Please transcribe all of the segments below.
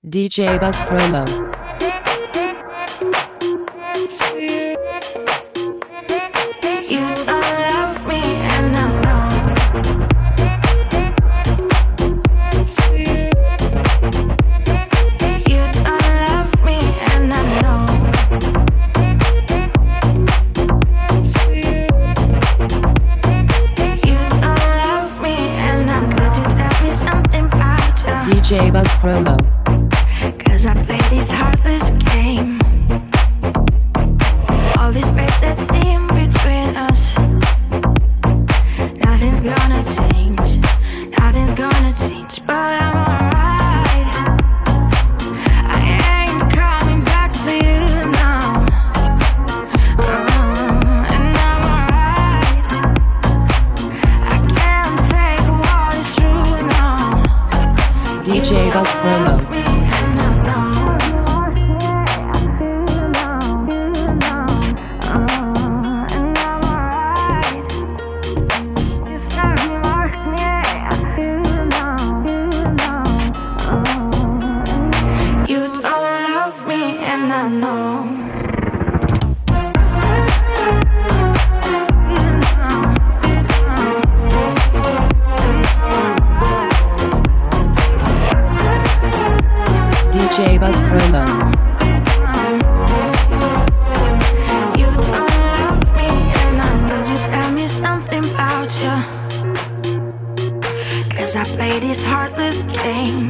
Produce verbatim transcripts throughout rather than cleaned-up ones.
D J Buzz Promo. D J Buzz Promo. Cause I play this heartless game. All this space that's in between us. Nothing's gonna change. Nothing's gonna change. But I'm alright. I ain't coming back to you now. uh, And I'm alright. I can't fake what is true now. D J Buzz Promo. D J Buzz Promo. You don't love me, and I know you tell me something about you. Cause I play this heartless game.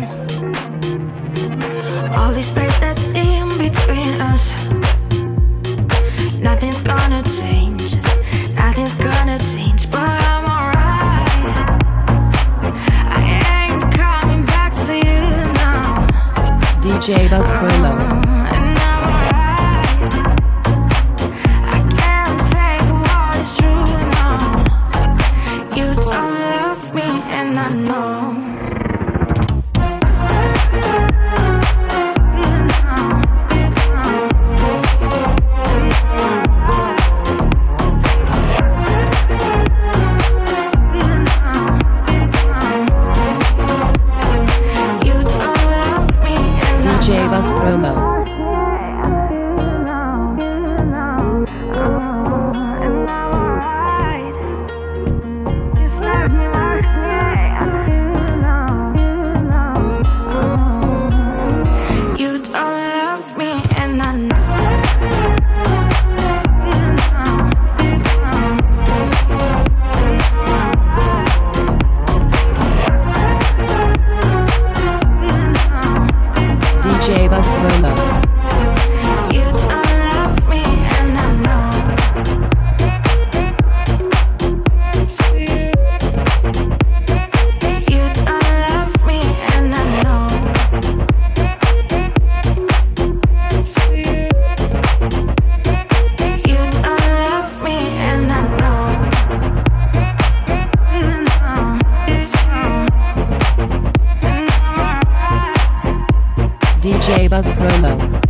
All this space that's in between us. Nothing's gonna change. Nothing's gonna change. But I'm alright. I ain't coming back to you now. D J Buzz Promo. And I'm alright. I can't fake what is true now. You don't love me, and I know. D J Buzz Promo. You don't love me, and I know. D J Buzz Promo. You don't love me, and I know. You don't love me, and I know. You don't love me, and I know. D J Buzz Promo.